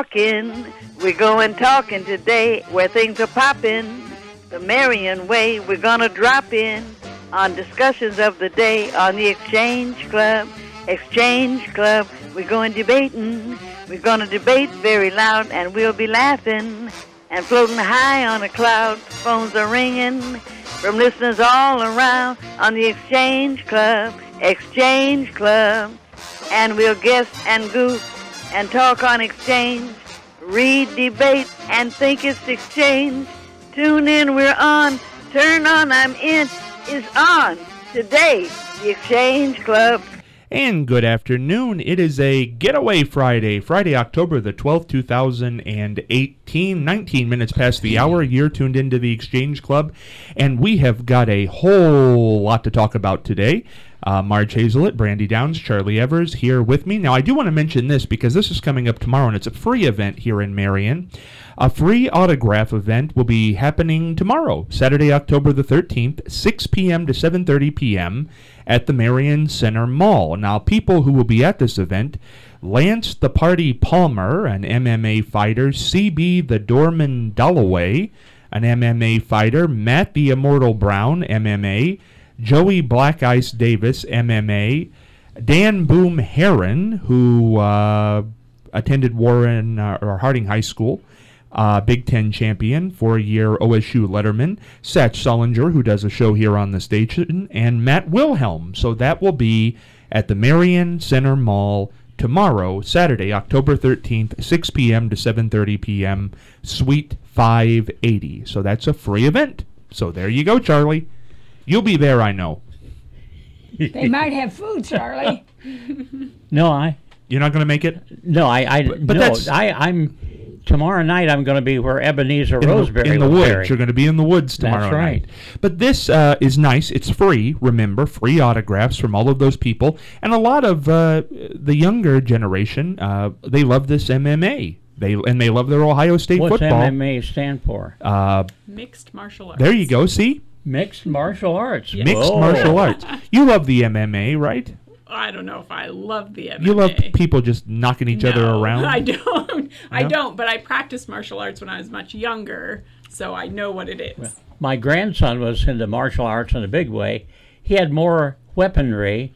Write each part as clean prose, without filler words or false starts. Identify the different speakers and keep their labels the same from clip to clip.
Speaker 1: walking. We're going talking today where things are popping. The Marion way, we're gonna drop in on discussions of the day on the Exchange Club. Exchange Club, we're going debating. We're gonna debate very loud and we'll be laughing and floating high on a cloud. Phones are ringing from listeners all around on the Exchange Club. Exchange Club. And we'll guess and goof and talk on exchange, read, debate, and think it's exchange. Tune in, we're on. Turn on, I'm in, is on. Today, the Exchange Club.
Speaker 2: And good afternoon. It is a Getaway Friday, Friday, October the 12th, 2018, 19 minutes past the hour. You're tuned into the Exchange Club, and we have got a whole lot to talk about today. Marge Hazelett, Brandy Downs, Charlie Evers here with me. Now, I do want to mention this because this is coming up tomorrow, and it's a free event here in Marion. A free autograph event will be happening tomorrow, Saturday, October the 13th, 6 p.m. to 7:30 p.m. at the Marion Center Mall. Now, people who will be at this event: Lance the Party Palmer, an MMA fighter; CB the Doorman Dalloway, an MMA fighter; Matt the Immortal Brown, MMA; Joey Black Ice Davis, MMA; Dan Boom Heron, who attended Warren or Harding High School, Big Ten champion, 4-year OSU letterman; Satch Sullinger, who does a show here on the station; and Matt Wilhelm. So that will be at the Marion Center Mall tomorrow, Saturday, October 13th, 6 p.m. to 7:30 p.m., Suite 580. So that's a free event. So there you go, Charlie. You'll be there, I know.
Speaker 3: They might have food, Charlie.
Speaker 4: No,
Speaker 2: You're not going to make it?
Speaker 4: No, I'm tomorrow night. I'm going to be where Ebenezer Roseberry
Speaker 2: in the
Speaker 4: was
Speaker 2: woods.
Speaker 4: buried.
Speaker 2: You're going to be in the woods tomorrow
Speaker 4: That's right.
Speaker 2: night. But this is nice. It's free. Remember, free autographs from all of those people, and a lot of the younger generation. They love this MMA. They love their Ohio State
Speaker 4: What's
Speaker 2: football.
Speaker 4: What's MMA stand for?
Speaker 5: Mixed martial arts.
Speaker 2: There you go. See.
Speaker 4: Mixed martial arts.
Speaker 5: Yes.
Speaker 2: Mixed martial arts. You love the MMA, right?
Speaker 5: I don't know if I love the MMA.
Speaker 2: You love people just knocking each other around?
Speaker 5: I don't. I don't, but I practiced martial arts when I was much younger, so I know what it is.
Speaker 4: Well, my grandson was into martial arts in a big way. He had more weaponry.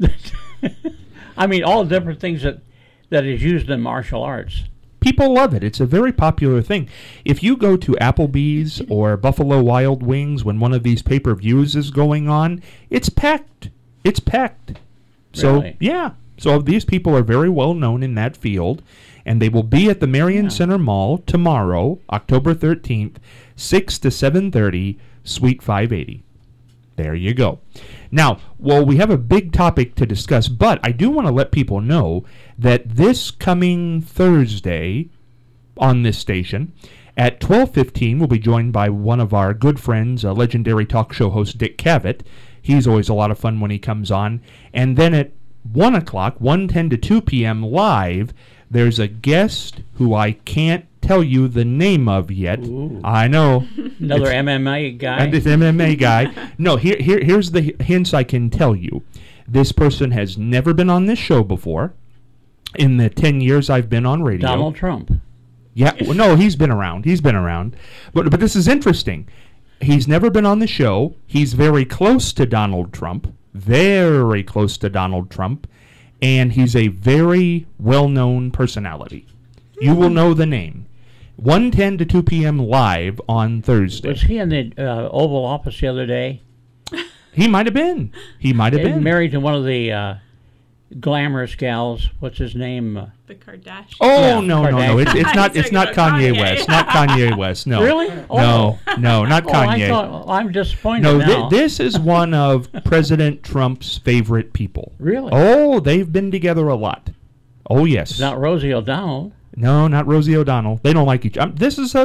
Speaker 4: I mean, all different things that is used in martial arts.
Speaker 2: People love it. It's a very popular thing. If you go to Applebee's or Buffalo Wild Wings when one of these pay-per-views is going on, it's packed. It's packed. So,
Speaker 4: Really?
Speaker 2: yeah. So these people are very well known in that field, and they will be at the Marion Center Mall tomorrow, October 13th, 6 to 7:30, Suite 580. There you go. Now, well, we have a big topic to discuss, but I do want to let people know that this coming Thursday on this station at 12:15, we'll be joined by one of our good friends, a legendary talk show host, Dick Cavett. He's always a lot of fun when he comes on. And then at 1 o'clock, 1:10 to 2 p.m. live, there's a guest who I can't tell you the name of yet.
Speaker 4: Ooh.
Speaker 2: I know.
Speaker 4: Another MMA guy.
Speaker 2: And this MMA guy. No, here's the hints I can tell you. This person has never been on this show before in the 10 years I've been on radio.
Speaker 4: Donald Trump.
Speaker 2: Yeah, well, no, he's been around. But this is interesting. He's never been on the show. He's very close to Donald Trump. Very close to Donald Trump. And he's a very well-known personality. You will know the name. 1:10 to 2 p.m. live on Thursday.
Speaker 4: Was he in the Oval Office the other day?
Speaker 2: He might have been.
Speaker 4: Married to one of the glamorous gals. What's his name?
Speaker 5: The Kardashians.
Speaker 2: Oh,
Speaker 4: Yeah,
Speaker 2: no. It's not Kanye West. Not Kanye West, no.
Speaker 4: Really?
Speaker 2: No, not Kanye.
Speaker 4: I'm disappointed
Speaker 2: No,
Speaker 4: now.
Speaker 2: this is one of President Trump's favorite people.
Speaker 4: Really?
Speaker 2: Oh, they've been together a lot. Oh, yes.
Speaker 4: It's not Rosie O'Donnell.
Speaker 2: No, not Rosie O'Donnell. They don't like each other. This is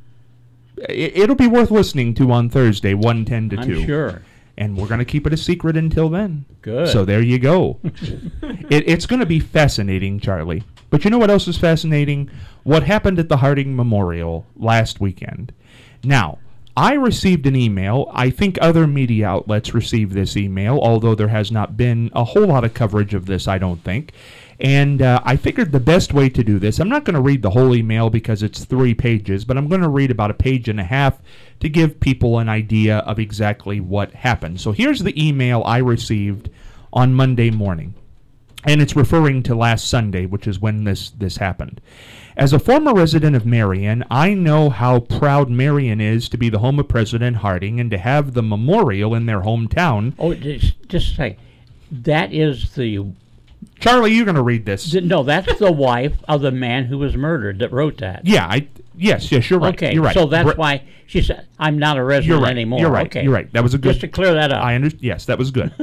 Speaker 2: it'll be worth listening to on Thursday, 1:10 to 2.
Speaker 4: I'm sure.
Speaker 2: And we're going to keep it a secret until then.
Speaker 4: Good.
Speaker 2: So there you go. It's going to be fascinating, Charlie. But you know what else is fascinating? What happened at the Harding Memorial last weekend. Now, I received an email. I think other media outlets received this email, although there has not been a whole lot of coverage of this, I don't think. And I figured the best way to do this, I'm not going to read the whole email because it's 3 pages, but I'm going to read about a page and a half to give people an idea of exactly what happened. So here's the email I received on Monday morning. And it's referring to last Sunday, which is when this happened. As a former resident of Marion, I know how proud Marion is to be the home of President Harding and to have the memorial in their hometown.
Speaker 4: Oh, just a second. That is the...
Speaker 2: Charlie, you're going to read this.
Speaker 4: No, that's the wife of the man who was murdered that wrote that.
Speaker 2: Yeah, yes, you're right.
Speaker 4: Okay,
Speaker 2: you're right.
Speaker 4: So that's why she said, I'm not a resident anymore.
Speaker 2: You're right.
Speaker 4: Okay.
Speaker 2: You're right. That was a good...
Speaker 4: Just to clear that up.
Speaker 2: Yes, that was good.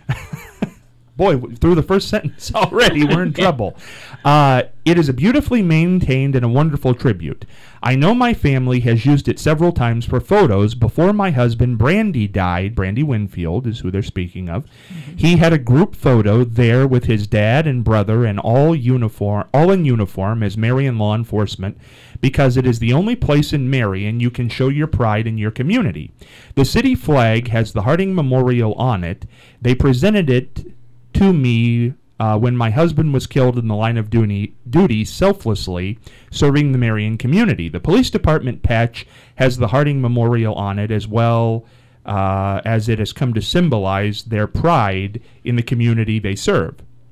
Speaker 2: Boy, through the first sentence already, we're in trouble. It is a beautifully maintained and a wonderful tribute. I know my family has used it several times for photos. Before my husband, Brandy, died, Brandy Winfield is who they're speaking of, he had a group photo there with his dad and brother and all in uniform as Marion law enforcement, because it is the only place in Marion you can show your pride in your community. The city flag has the Harding Memorial on it. They presented it to me when my husband was killed in the line of duty selflessly serving the Marion community. The police department patch has the Harding Memorial on it, as well as it has come to symbolize their pride in the community they serve.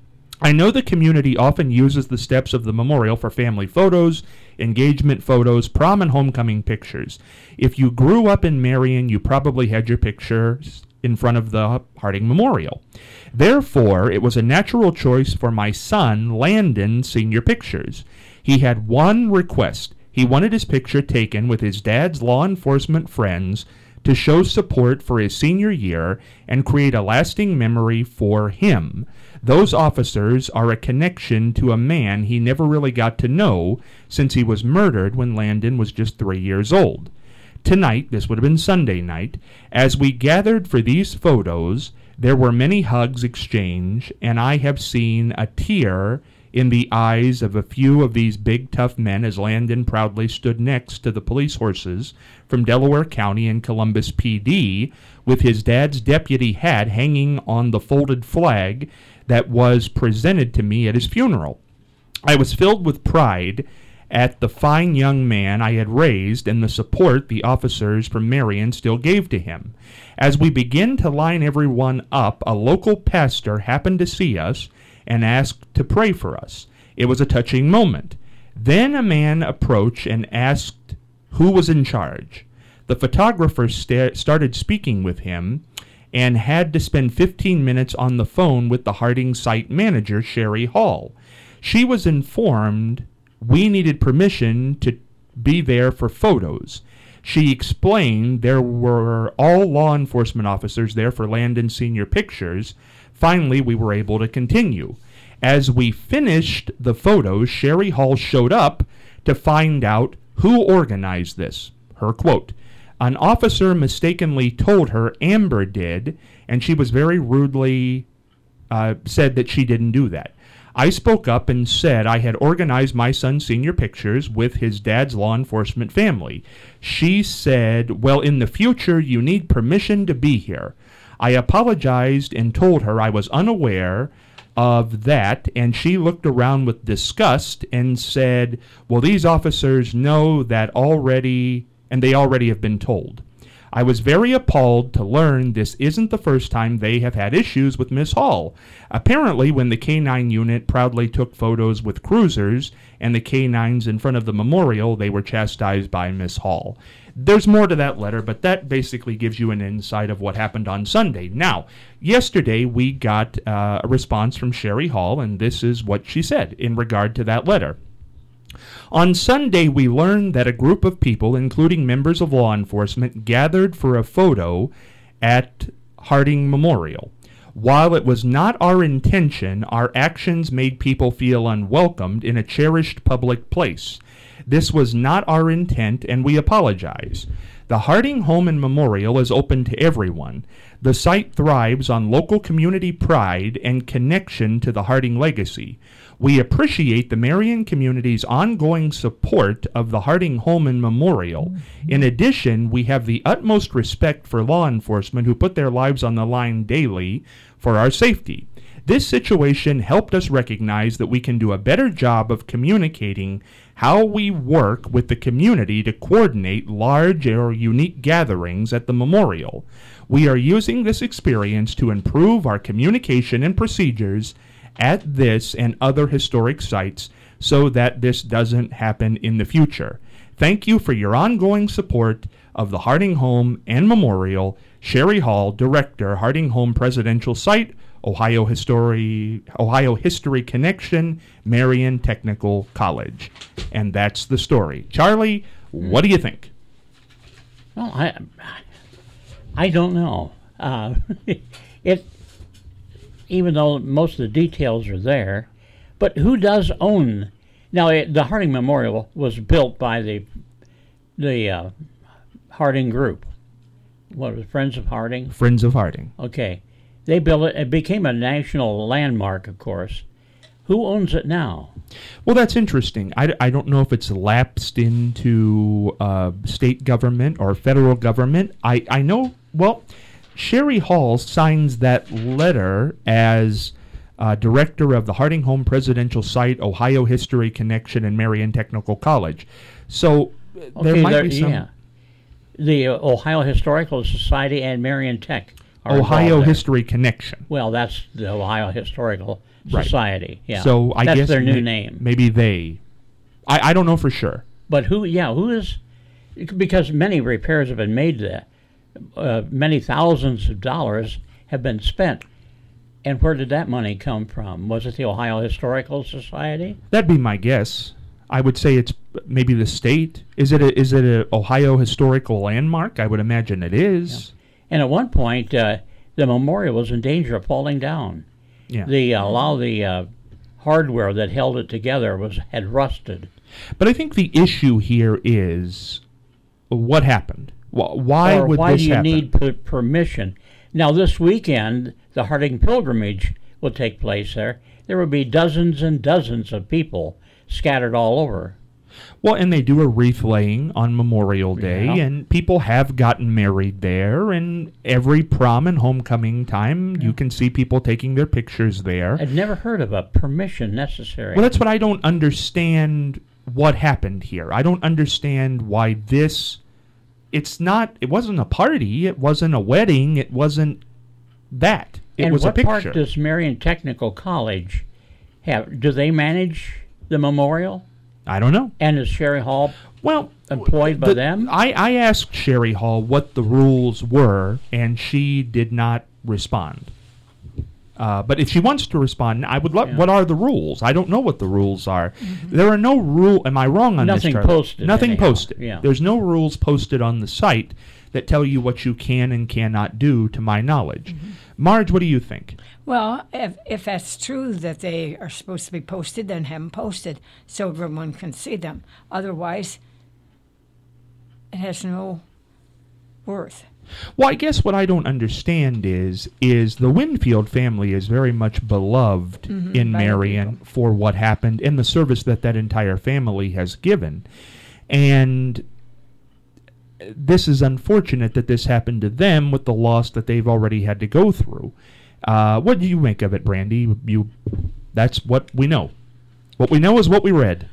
Speaker 2: I know the community often uses the steps of the memorial for family photos, engagement photos, prom and homecoming pictures. If you grew up in Marion, you probably had your pictures in front of the Harding Memorial. Therefore, it was a natural choice for my son, Landon, senior pictures. He had one request. He wanted his picture taken with his dad's law enforcement friends to show support for his senior year and create a lasting memory for him. Those officers are a connection to a man he never really got to know since he was murdered when Landon was just 3 years old. Tonight, this would have been Sunday night, as we gathered for these photos, there were many hugs exchanged, and I have seen a tear in the eyes of a few of these big, tough men as Landon proudly stood next to the police horses from Delaware County and Columbus PD with his dad's deputy hat hanging on the folded flag that was presented to me at his funeral. I was filled with pride at the fine young man I had raised and the support the officers from Marion still gave to him. As we began to line everyone up, a local pastor happened to see us and asked to pray for us. It was a touching moment. Then a man approached and asked who was in charge. The photographer started speaking with him and had to spend 15 minutes on the phone with the Harding site manager, Sherry Hall. She was informed we needed permission to be there for photos. She explained there were all law enforcement officers there for Landon senior pictures. Finally, we were able to continue. As we finished the photos, Sherry Hall showed up to find out who organized this. Her quote, "An officer mistakenly told her Amber did, and she was very rudely said that she didn't do that. I spoke up and said I had organized my son's senior pictures with his dad's law enforcement family. She said, well, in the future, you need permission to be here. I apologized and told her I was unaware of that, and she looked around with disgust and said, well, these officers know that already, and they already have been told. I was very appalled to learn this isn't the first time they have had issues with Miss Hall. Apparently, when the K-9 unit proudly took photos with cruisers and the K-9s in front of the memorial, they were chastised by Miss Hall." There's more to that letter, but that basically gives you an insight of what happened on Sunday. Now, yesterday we got a response from Sherry Hall, and this is what she said in regard to that letter. On Sunday, we learned that a group of people, including members of law enforcement, gathered for a photo at Harding Memorial. While it was not our intention, our actions made people feel unwelcomed in a cherished public place. This was not our intent, and we apologize. The Harding Home and Memorial is open to everyone. The site thrives on local community pride and connection to the Harding legacy. We appreciate the Marion community's ongoing support of the Harding Home and Memorial. In addition, we have the utmost respect for law enforcement who put their lives on the line daily for our safety. This situation helped us recognize that we can do a better job of communicating how we work with the community to coordinate large or unique gatherings at the memorial. We are using this experience to improve our communication and procedures at this and other historic sites so that this doesn't happen in the future. Thank you for your ongoing support of the Harding Home and Memorial. Sherry Hall, Director, Harding Home Presidential Site, Ohio History Connection, Marian Technical College. And that's the story. Charlie, what do you think?
Speaker 4: Well, I don't know. Even though most of the details are there, but who does own? Now, the Harding Memorial was built by the Harding Group. What was it, Friends of Harding?
Speaker 2: Friends of Harding.
Speaker 4: Okay. They built it. It became a national landmark, of course. Who owns it now?
Speaker 2: Well, that's interesting. I don't know if it's lapsed into state government or federal government. I know, well, Sherry Hall signs that letter as director of the Harding Home Presidential Site, Ohio History Connection, and Marian Technical College. So there might be some...
Speaker 4: Yeah. The Ohio Historical Society and Marian Tech are
Speaker 2: Ohio History Connection.
Speaker 4: Well, that's the Ohio Historical Society. Yeah.
Speaker 2: So I
Speaker 4: that's
Speaker 2: guess
Speaker 4: their new name.
Speaker 2: Maybe they. I don't know for sure.
Speaker 4: But who is? Because many repairs have been made there. Many thousands of dollars have been spent. And where did that money come from? Was it the Ohio Historical Society?
Speaker 2: That'd be my guess. I would say it's maybe the state. Is it a Ohio historical landmark? I would imagine it is.
Speaker 4: Yeah. And at one point, the memorial was in danger of falling down.
Speaker 2: Yeah.
Speaker 4: A lot of the hardware that held it together had rusted.
Speaker 2: But I think the issue here is what happened. Why would
Speaker 4: why
Speaker 2: this
Speaker 4: do you
Speaker 2: happen?
Speaker 4: need permission? Now, this weekend, the Harding Pilgrimage will take place there. There will be dozens and dozens of people scattered all over.
Speaker 2: Well, and they do a wreath laying on Memorial Day, and people have gotten married there, and every prom and homecoming time, you can see people taking their pictures there.
Speaker 4: I'd never heard of a permission necessary.
Speaker 2: Well, that's what I don't understand what happened here. I don't understand why this... It wasn't a party, it wasn't a wedding, it wasn't that. It was a picture.
Speaker 4: And what part does Marian Technical College have? Do they manage the memorial?
Speaker 2: I don't know.
Speaker 4: And is Sherry Hall employed by them?
Speaker 2: I asked Sherry Hall what the rules were, and she did not respond. But if she wants to respond, I would love. What are the rules? I don't know what the rules are. Mm-hmm. There are no rules. Am I wrong on
Speaker 4: Nothing
Speaker 2: this, Charlie?
Speaker 4: Posted.
Speaker 2: Nothing
Speaker 4: anyhow.
Speaker 2: posted.
Speaker 4: Yeah.
Speaker 2: There's no rules posted on the site that tell you what you can and cannot do, to my knowledge. Mm-hmm. Marge, what do you think?
Speaker 3: Well, if that's true that they are supposed to be posted, then have them posted so everyone can see them. Otherwise, it has no worth.
Speaker 2: Well, I guess what I don't understand is the Winfield family is very much beloved in Marion for what happened and the service that entire family has given. And this is unfortunate that this happened to them with the loss that they've already had to go through. What do you make of it, Brandy? That's what we know. What we know is what we read.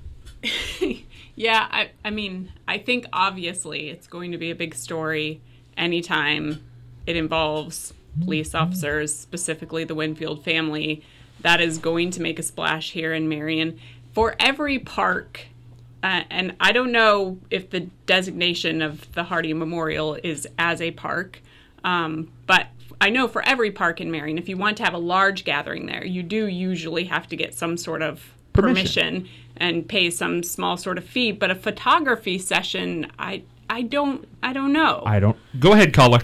Speaker 5: Yeah, I mean, I think obviously it's going to be a big story anytime it involves police officers, specifically the Winfield family. That is going to make a splash here in Marion. For every park, and I don't know if the designation of the Harding Memorial is as a park, but I know for every park in Marion, if you want to have a large gathering there, you do usually have to get some sort of permission and pay some small sort of fee. But a photography session, I don't know.
Speaker 2: Go ahead, caller.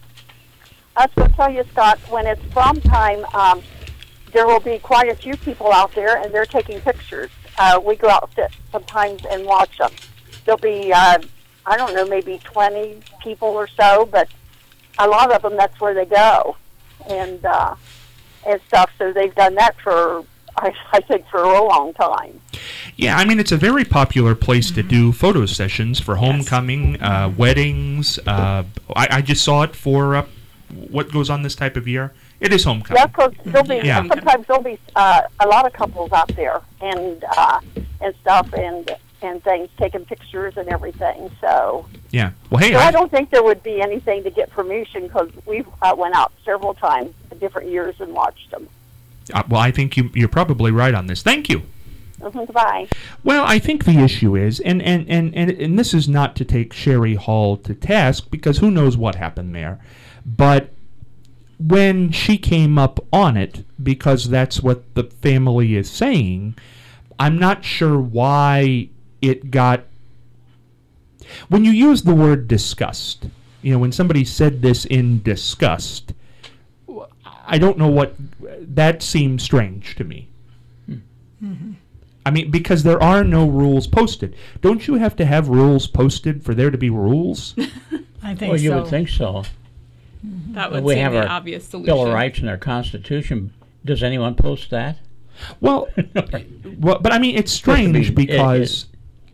Speaker 6: I was going to tell you, Scott, when it's prom time, there will be quite a few people out there, and they're taking pictures. We go out sometimes and watch them. There'll be, I don't know, maybe 20 people or so, but a lot of them, that's where they go and stuff. So they've done that for, I think, for a long time.
Speaker 2: Yeah, I mean, it's a very popular place to do photo sessions for homecoming, weddings. I just saw it for what goes on this type of year? It is homecoming.
Speaker 6: Yeah, because there'll be
Speaker 2: Yeah.
Speaker 6: sometimes there'll be a lot of couples out there and stuff and things, taking pictures and everything. So,
Speaker 2: Yeah. Well, hey,
Speaker 6: I don't think there would be anything to get permission because we've went out several times in different years and watched them.
Speaker 2: well, I think you're probably right on this. Thank you.
Speaker 6: Bye.
Speaker 2: Well, I think the issue is, and this is not to take Sherry Hall to task, because who knows what happened there, but when she came up on it, because that's what the family is saying, I'm not sure why it got... When you use the word disgust, when somebody said this in disgust, I don't know what... That seems strange to me.
Speaker 3: Mm-hmm.
Speaker 2: I mean, because there are no rules posted. Don't you have to have rules posted for there to be rules?
Speaker 3: I think
Speaker 4: Well, you
Speaker 3: so.
Speaker 4: would think so.
Speaker 5: That would
Speaker 4: We
Speaker 5: seem
Speaker 4: have
Speaker 5: the
Speaker 4: our
Speaker 5: obvious solution.
Speaker 4: Bill of Rights and our Constitution. Does anyone post that?
Speaker 2: Well, but I mean, it's strange because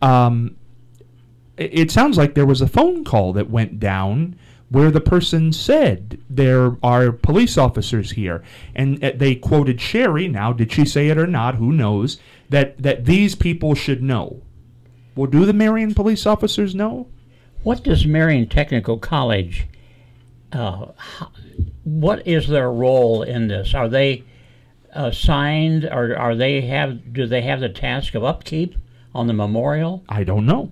Speaker 2: it sounds like there was a phone call that went down where the person said there are police officers here, and they quoted Sherry. Now, did she say it or not? Who knows? That these people should know. Well, do the Marion police officers know?
Speaker 4: What does Marion Technical College? What is their role in this? Are they assigned, or do they have the task of upkeep on the memorial?
Speaker 2: I don't know.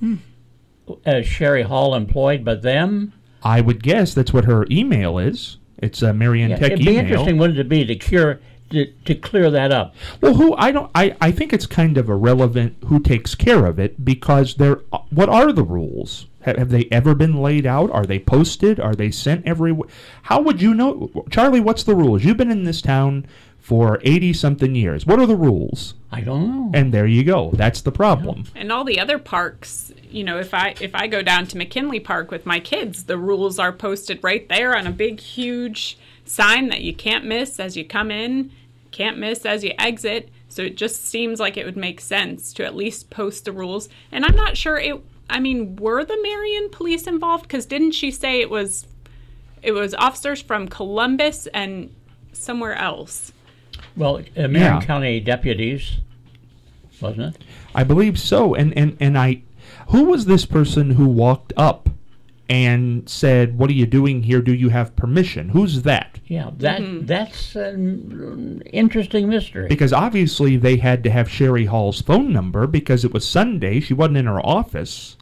Speaker 4: Sherry Hall employed by them?
Speaker 2: I would guess that's what her email is. It's a Marion Tech
Speaker 4: it'd
Speaker 2: email.
Speaker 4: be interesting, wouldn't it be, to clear that up?
Speaker 2: Well, I think it's kind of irrelevant who takes care of it, because what are the rules? Have they ever been laid out? Are they posted? Are they sent everywhere? How would you know? Charlie, what's the rules? You've been in this town for 80-something years. What are the rules?
Speaker 4: I don't know.
Speaker 2: And there you go. That's the problem.
Speaker 5: And all the other parks, if I go down to McKinley Park with my kids, the rules are posted right there on a big, huge sign that you can't miss as you come in, can't miss as you exit. So it just seems like it would make sense to at least post the rules. And I'm not sure were the Marion police involved? Because didn't she say it was officers from Columbus and somewhere else?
Speaker 4: Well, Marion County deputies, wasn't it?
Speaker 2: I believe so. And who was this person who walked up and said, "What are you doing here? Do you have permission?" Who's that?
Speaker 4: Yeah, that's an interesting mystery.
Speaker 2: Because obviously they had to have Sherry Hall's phone number because it was Sunday. She wasn't in her office.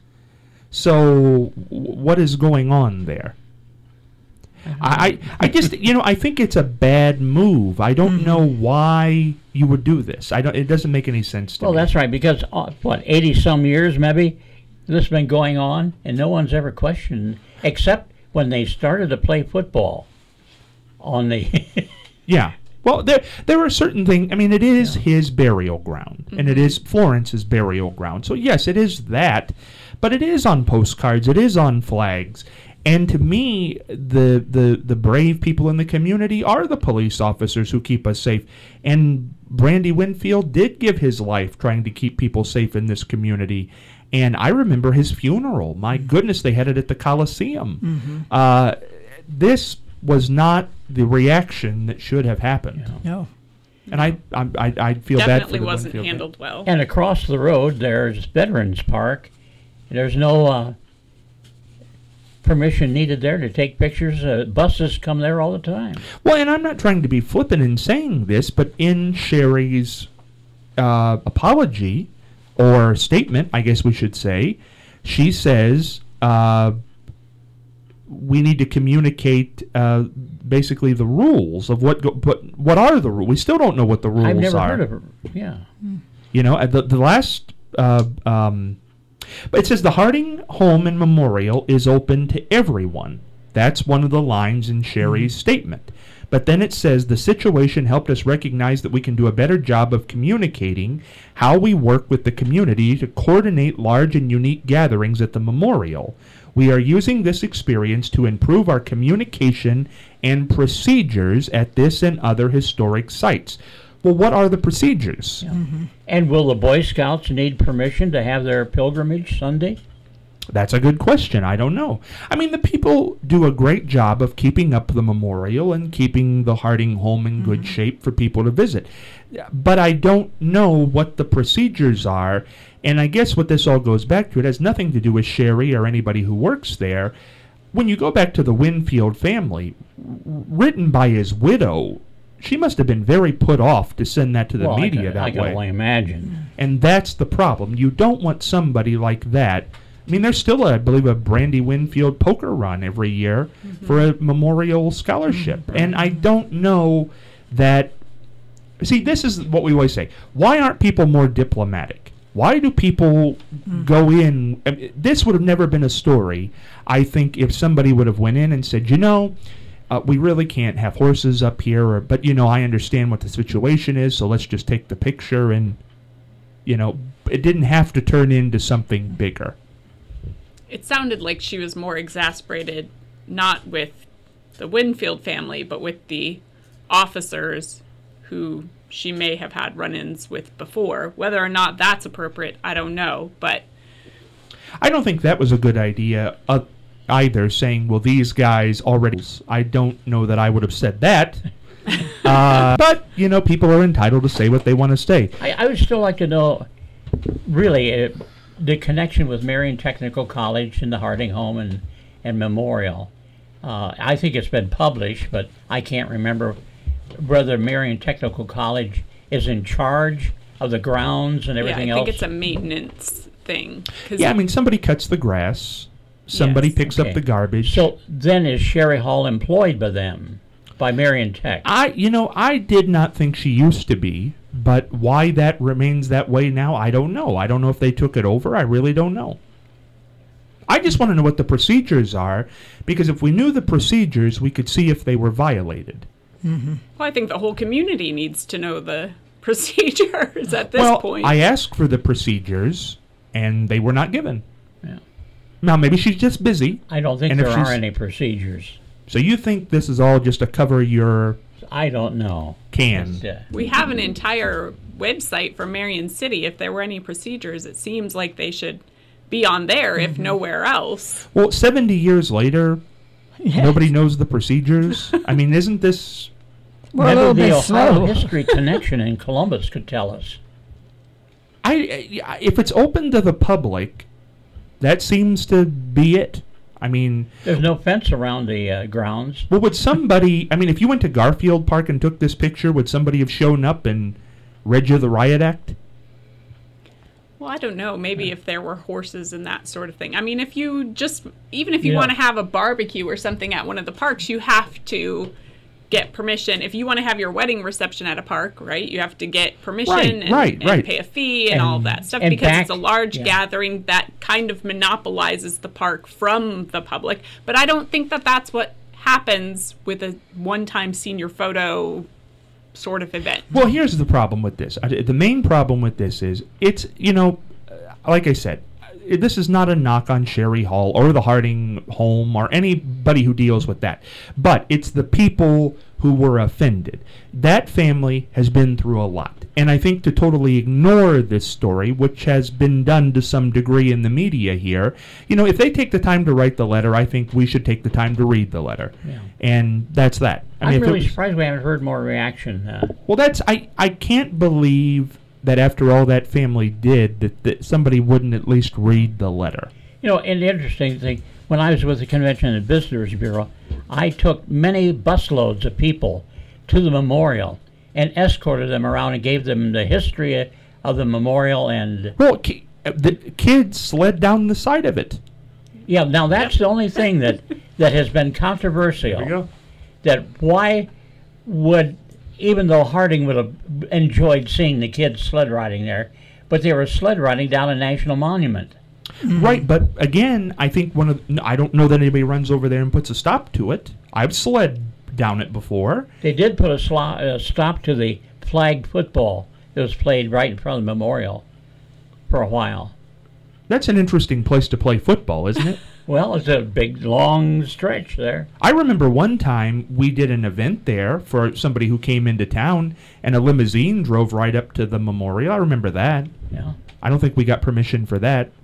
Speaker 2: So what is going on there? I just, I think it's a bad move. I don't know why you would do this. It doesn't make any sense to me.
Speaker 4: Well, that's right, because, 80-some years maybe, this has been going on, and no one's ever questioned, except when they started to play football on the...
Speaker 2: Yeah. Well, there are certain things. I mean, it is his burial ground, and it is Florence's burial ground. So, yes, it is that, but it is on postcards. It is on flags. And to me, the brave people in the community are the police officers who keep us safe. And Brandy Winfield did give his life trying to keep people safe in this community. And I remember his funeral. My goodness, they had it at the Coliseum. This was not the reaction that should have happened.
Speaker 3: No.
Speaker 2: And I feel bad for
Speaker 5: Definitely
Speaker 2: the
Speaker 5: wasn't
Speaker 2: Winfield
Speaker 5: handled well.
Speaker 4: And across the road, there's Veterans Park. There's no permission needed there to take pictures. Buses come there all the time.
Speaker 2: Well, and I'm not trying to be flippant in saying this, but in Sherry's apology, or statement, I guess we should say, she says we need to communicate basically the rules of what are the rules. We still don't know what the rules are.
Speaker 4: I've never heard of her. Yeah.
Speaker 2: The last... but it says the Harding Home and Memorial is open to everyone. That's one of the lines in Sherry's statement. But then it says the situation helped us recognize that we can do a better job of communicating how we work with the community to coordinate large and unique gatherings at the memorial. We are using this experience to improve our communication and procedures at this and other historic sites. Well, what are the procedures?
Speaker 4: Yeah. And will the Boy Scouts need permission to have their pilgrimage Sunday?
Speaker 2: That's a good question. I don't know. I mean, the people do a great job of keeping up the memorial and keeping the Harding home in good shape for people to visit. But I don't know what the procedures are, and I guess what this all goes back to, it has nothing to do with Sherry or anybody who works there. When you go back to the Winfield family, written by his widow, she must have been very put off to send that to the media that way.
Speaker 4: I can only imagine.
Speaker 2: And that's the problem. You don't want somebody like that. I mean, there's still, I believe, a Brandy Winfield poker run every year for a memorial scholarship. And I don't know that... See, this is what we always say. Why aren't people more diplomatic? Why do people go in... I mean, this would have never been a story, I think, if somebody would have went in and said, we really can't have horses up here, but, I understand what the situation is, so let's just take the picture and, it didn't have to turn into something bigger.
Speaker 5: It sounded like she was more exasperated, not with the Winfield family, but with the officers who she may have had run-ins with before. Whether or not that's appropriate, I don't know, but...
Speaker 2: I don't think that was a good idea either, saying, well, these guys already... I don't know that I would have said that. But, people are entitled to say what they want to say.
Speaker 4: I would still like to know, really, the connection with Marion Technical College and the Harding Home and Memorial. I think it's been published, but I can't remember whether Marion Technical College is in charge of the grounds and everything else.
Speaker 5: I think it's a maintenance thing.
Speaker 2: Yeah, I mean, somebody cuts the grass, somebody picks up the garbage.
Speaker 4: So then is Sherry Hall employed by them, by Marion Tech?
Speaker 2: I did not think she used to be. But why that remains that way now, I don't know. I don't know if they took it over. I really don't know. I just want to know what the procedures are, because if we knew the procedures, we could see if they were violated.
Speaker 5: Well, I think the whole community needs to know the procedures at this point.
Speaker 2: I asked for the procedures, and they were not given.
Speaker 4: Yeah.
Speaker 2: Now, maybe she's just busy.
Speaker 4: I don't think there are any procedures.
Speaker 2: So you think this is all just to cover your...
Speaker 4: I don't know.
Speaker 5: We have an entire website for Marion City. If there were any procedures, it seems like they should be on there, if nowhere else.
Speaker 2: Well, 70 years later, nobody knows the procedures. I mean, isn't this...
Speaker 3: We're a little bit slow.
Speaker 4: History Connection in Columbus could tell us.
Speaker 2: If it's open to the public, that seems to be it. I mean...
Speaker 4: There's no fence around the grounds.
Speaker 2: Well, would somebody... I mean, if you went to Garfield Park and took this picture, would somebody have shown up and read you the riot act?
Speaker 5: Well, I don't know. Maybe if there were horses and that sort of thing. I mean, even if you want to have a barbecue or something at one of the parks, you have to get permission. If you want to have your wedding reception at a park, right, you have to get permission and pay a fee and all that stuff, because it's a large gathering that kind of monopolizes the park from the public. But I don't think that that's what happens with a one-time senior photo sort of event.
Speaker 2: Well, here's the problem with this. The main problem with this is it's, like I said, this is not a knock on Sherry Hall or the Harding home or anybody who deals with that. But it's the people who were offended. That family has been through a lot. And I think to totally ignore this story, which has been done to some degree in the media here, if they take the time to write the letter, I think we should take the time to read the letter. Yeah. And that's that.
Speaker 4: I'm really surprised we haven't heard more reaction.
Speaker 2: Well, I can't believe that after all that family did, that somebody wouldn't at least read the letter.
Speaker 4: And the interesting thing, when I was with the Convention and Visitors Bureau, I took many busloads of people to the memorial and escorted them around and gave them the history of the memorial. And
Speaker 2: well, the kids sled down the side of it.
Speaker 4: Yeah, now that's the only thing that has been controversial.
Speaker 2: There you go.
Speaker 4: That why would... Even though Harding would have enjoyed seeing the kids sled riding there, but they were sled riding down a national monument.
Speaker 2: Right, but again, I think I don't know that anybody runs over there and puts a stop to it. I've sled down it before.
Speaker 4: They did put a stop to the flagged football that was played right in front of the memorial for a while.
Speaker 2: That's an interesting place to play football, isn't it?
Speaker 4: Well, it's a big, long stretch there.
Speaker 2: I remember one time we did an event there for somebody who came into town, and a limousine drove right up to the memorial. I remember that.
Speaker 4: Yeah.
Speaker 2: I don't think we got permission for that.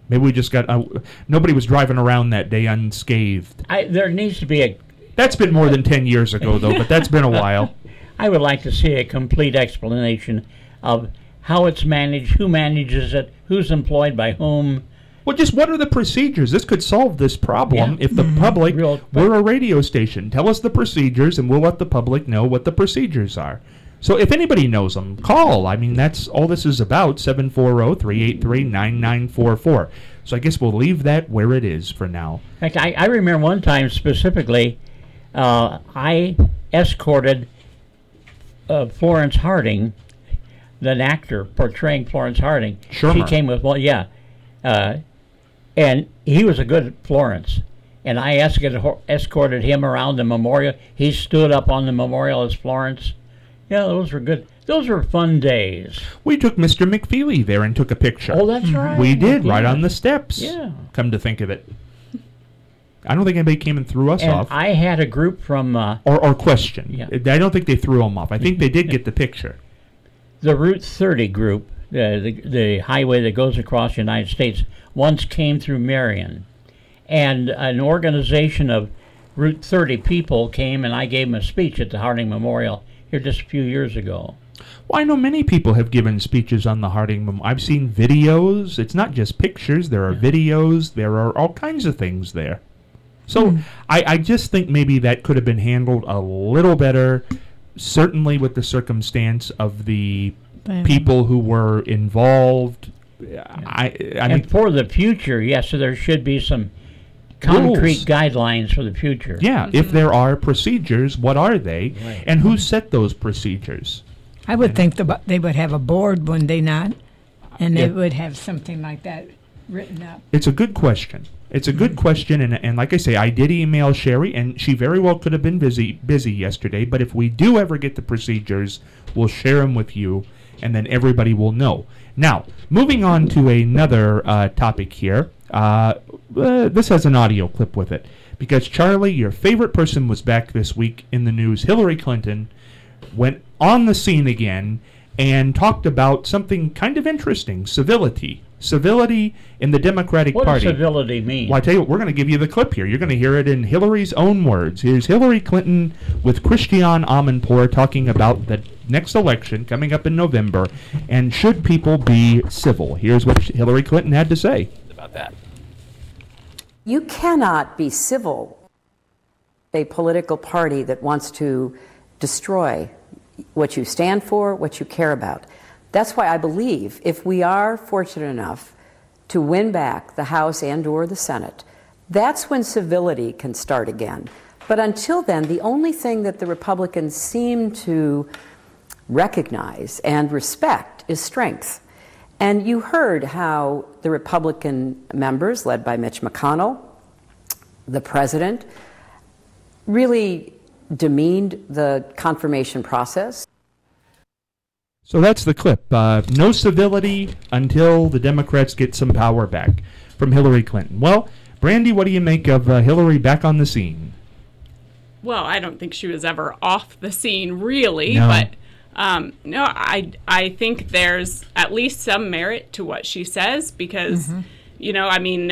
Speaker 2: Maybe we just got nobody was driving around that day unscathed.
Speaker 4: There needs to be a.
Speaker 2: That's been more than 10 years ago, though, but that's been a while.
Speaker 4: I would like to see a complete explanation of how it's managed, who manages it, who's employed by whom.
Speaker 2: Well, just what are the procedures? This could solve this problem if the public were a radio station. Tell us the procedures, and we'll let the public know what the procedures are. So if anybody knows them, call. I mean, that's all this is about, 740-383-9944. So I guess we'll leave that where it is for now.
Speaker 4: In fact, I remember one time specifically, I escorted Florence Harding, the actor portraying Florence Harding.
Speaker 2: Sure.
Speaker 4: She came with, and he was a good Florence. And I escorted him around the memorial. He stood up on the memorial as Florence. Yeah, those were good. Those were fun days.
Speaker 2: We took Mr. McFeely there and took a picture.
Speaker 4: Oh, that's right.
Speaker 2: We did, right on the steps.
Speaker 4: Yeah.
Speaker 2: Come to think of it. I don't think anybody came and threw us off.
Speaker 4: I had a group from...
Speaker 2: or question.
Speaker 4: Yeah.
Speaker 2: I don't think they threw them off. I think they did get the picture.
Speaker 4: The Route 30 group, the highway that goes across the United States, once came through Marion. And an organization of Route 30 people came, and I gave them a speech at the Harding Memorial here just a few years ago.
Speaker 2: Well, I know many people have given speeches on the Harding Memorial. I've seen videos. It's not just pictures. There are videos. There are all kinds of things there. So I just think maybe that could have been handled a little better, certainly with the circumstance of the people who were involved. I mean,
Speaker 4: for the future, yes, so there should be some concrete
Speaker 2: rules.
Speaker 4: Guidelines for the future.
Speaker 2: Yeah, if there are procedures, what are they?
Speaker 4: Right.
Speaker 2: And who set those procedures?
Speaker 3: I would think they would have a board, wouldn't they not? And they would have something like that written up.
Speaker 2: It's a good question. It's a good question, and like I say, I did email Sherry, and she very well could have been busy yesterday, but if we do ever get the procedures, we'll share them with you, and then everybody will know. Now, moving on to another topic here. This has an audio clip with it, because Charlie, your favorite person, was back this week in the news. Hillary Clinton went on the scene again and talked about something kind of interesting, civility in the Democratic Party.
Speaker 4: What does civility mean?
Speaker 2: Well, I tell you what, we're going to give you the clip here. You're going to hear it in Hillary's own words. Here's Hillary Clinton with Christiane Amanpour talking about the next election coming up in November, and should people be civil? Here's what Hillary Clinton had to say about that.
Speaker 7: You cannot be civil a political party that wants to destroy what you stand for, what you care about. That's why I believe if we are fortunate enough to win back the House and or the Senate, that's when civility can start again. But until then, the only thing that the Republicans seem to recognize and respect is strength. And you heard how the Republican members, led by Mitch McConnell, the president, really demeaned the confirmation process.
Speaker 2: So that's the clip. No civility until the Democrats get some power back from Hillary Clinton. Well, Brandy, what do you make of Hillary back on the scene?
Speaker 5: Well, I don't think she was ever off the scene, really.
Speaker 2: No.
Speaker 5: But, no, I think there's at least some merit to what she says because, I mean,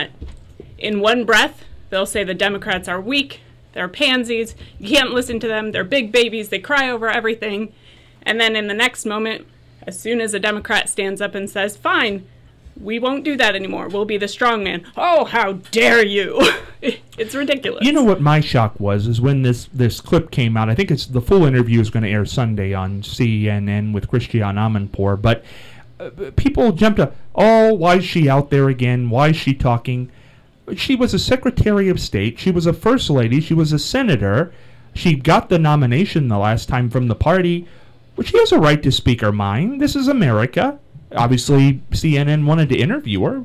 Speaker 5: in one breath, they'll say the Democrats are weak, they're pansies, you can't listen to them, they're big babies, they cry over everything. And then in the next moment, as soon as a Democrat stands up and says, fine, we won't do that anymore. We'll be the strong man. Oh, how dare you? It's ridiculous.
Speaker 2: You know what my shock was is when this clip came out. I think it's the full interview is going to air Sunday on CNN with Christiane Amanpour. But people jumped up, oh, why is she out there again? Why is she talking? She was a Secretary of State. She was a First Lady. She was a Senator. She got the nomination the last time from the party. Well, she has a right to speak her mind. This is America. Obviously, CNN wanted to interview her.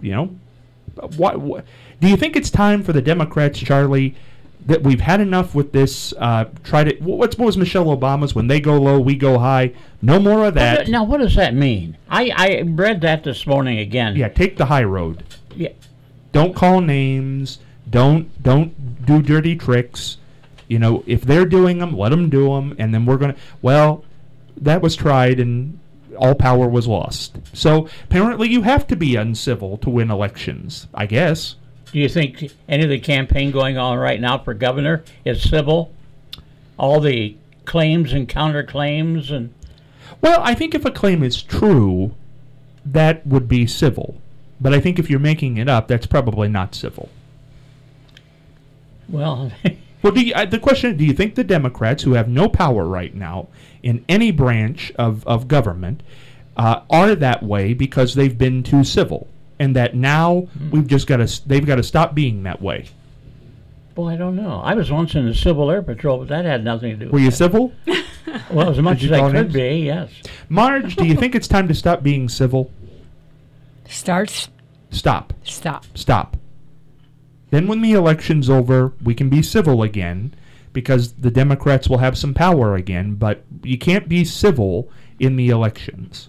Speaker 2: What do you think it's time for the Democrats, Charlie, that we've had enough with this? What was Michelle Obama's? When they go low, we go high. No more of that.
Speaker 4: Now, what does that mean? I read that this morning again.
Speaker 2: Yeah, take the high road.
Speaker 4: Yeah.
Speaker 2: Don't call names. Don't do dirty tricks. If they're doing them, let them do them, and then we're gonna. Well, that was tried, and all power was lost. So apparently you have to be uncivil to win elections, I guess.
Speaker 4: Do you think any of the campaign going on right now for governor is civil? All the claims and counterclaims and...
Speaker 2: Well, I think if a claim is true, that would be civil. But I think if you're making it up, that's probably not civil.
Speaker 4: Well...
Speaker 2: Well, the question is, do you think the Democrats, who have no power right now in any branch of government, are that way because they've been too civil, and that now they've got to stop being that way?
Speaker 4: Well, I don't know. I was once in the Civil Air Patrol, but that had nothing to do with
Speaker 2: Were you
Speaker 4: it.
Speaker 2: civil?
Speaker 4: Well, as much
Speaker 2: Did
Speaker 4: as
Speaker 2: you
Speaker 4: I
Speaker 2: call
Speaker 4: could
Speaker 2: names?
Speaker 4: be, yes.
Speaker 2: Marge, do you think it's time to stop being civil?
Speaker 3: Starts.
Speaker 2: Stop.
Speaker 3: Stop.
Speaker 2: Stop. Then when the election's over, we can be civil again because the Democrats will have some power again, but you can't be civil in the elections.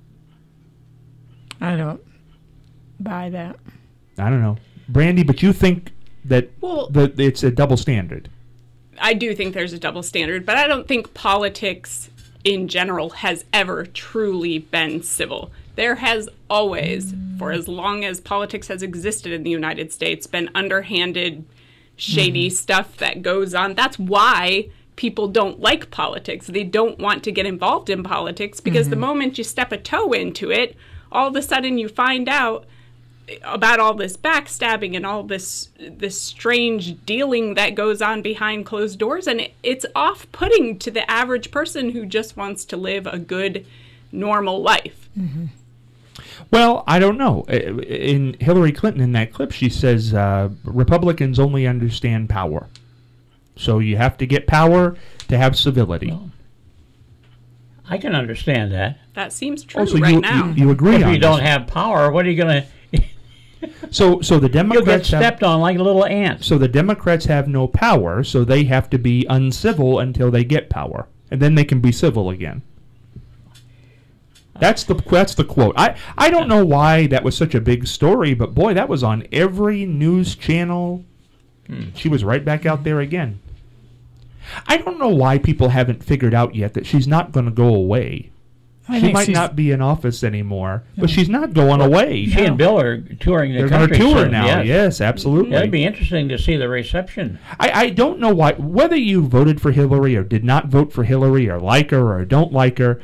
Speaker 3: I don't buy that.
Speaker 2: I don't know. Brandy, but you think that it's a double standard.
Speaker 5: I do think there's a double standard, but I don't think politics in general has ever truly been civil. There has always, for as long as politics has existed in the United States, been underhanded, shady stuff that goes on. That's why people don't like politics. They don't want to get involved in politics because the moment you step a toe into it, all of a sudden you find out about all this backstabbing and all this strange dealing that goes on behind closed doors, and it's off-putting to the average person who just wants to live a good, normal life.
Speaker 2: Well, I don't know. In Hillary Clinton, in that clip, she says Republicans only understand power. So you have to get power to have civility.
Speaker 4: Well, I can understand that.
Speaker 5: That seems true
Speaker 2: So
Speaker 5: right now.
Speaker 2: you agree
Speaker 4: If
Speaker 2: on
Speaker 4: you don't
Speaker 2: this.
Speaker 4: have power, what are you going to...
Speaker 2: So the
Speaker 4: You'll get
Speaker 2: Democrats
Speaker 4: stepped on like little ants.
Speaker 2: So the Democrats have no power, so they have to be uncivil until they get power, and then they can be civil again. That's the quote. I don't know why that was such a big story, but boy, that was on every news channel. She was right back out there again. I don't know why people haven't figured out yet that she's not going to go away. She might not be in office anymore, but she's not going away.
Speaker 4: She and Bill are touring the
Speaker 2: They're going
Speaker 4: country
Speaker 2: to tour
Speaker 4: soon,
Speaker 2: now.
Speaker 4: yes.
Speaker 2: Yes, absolutely.
Speaker 4: It'd be interesting to see the reception.
Speaker 2: I don't know why, whether you voted for Hillary or did not vote for Hillary or like her or don't like her.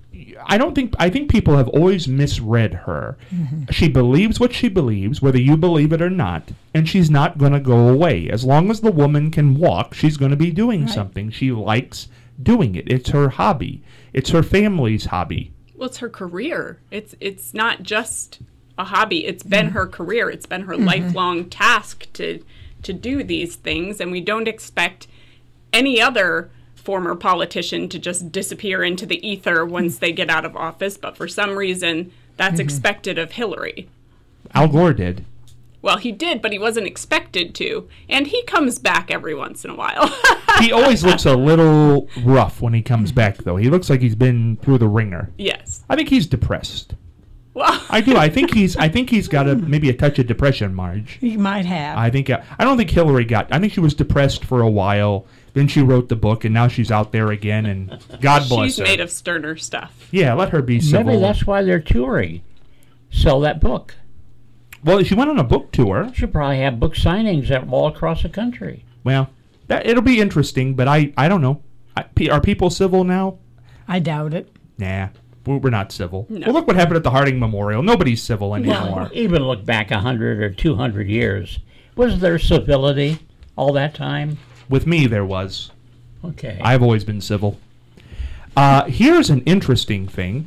Speaker 2: I think people have always misread her. She believes what she believes, whether you believe it or not, and she's not going to go away. As long as the woman can walk, she's going to be doing something. She likes doing it. It's her hobby. It's her family's hobby.
Speaker 5: Well, it's her career. It's not just a hobby. It's been her career. It's been her lifelong task to do these things, and we don't expect any other former politician to just disappear into the ether once they get out of office, but for some reason that's expected of Hillary.
Speaker 2: Al Gore did.
Speaker 5: Well, he did, but he wasn't expected to, and he comes back every once in a while.
Speaker 2: He always looks a little rough when he comes back, though. He looks like he's been through the ringer.
Speaker 5: Yes.
Speaker 2: I think he's depressed.
Speaker 5: Well,
Speaker 2: I do. I think he's got maybe a touch of depression, Marge.
Speaker 3: He might have.
Speaker 2: I don't think Hillary got. I think she was depressed for a while. Then she wrote the book, and now she's out there again. And God bless
Speaker 5: she's
Speaker 2: her.
Speaker 5: made of sterner stuff.
Speaker 2: Yeah, let her be civil.
Speaker 4: Maybe that's why they're touring. Sell that book.
Speaker 2: Well, she went on a book tour.
Speaker 4: Should probably have book signings all across the country.
Speaker 2: Well, it'll be interesting, but I don't know. Are people civil now?
Speaker 3: I doubt it.
Speaker 2: Nah, we're not civil.
Speaker 5: No.
Speaker 2: Well, look what happened at the Harding Memorial. Nobody's civil anymore.
Speaker 4: Well, even look back 100 or 200 years. Was there civility all that time?
Speaker 2: With me, there was.
Speaker 4: Okay.
Speaker 2: I've always been civil. Here's an interesting thing.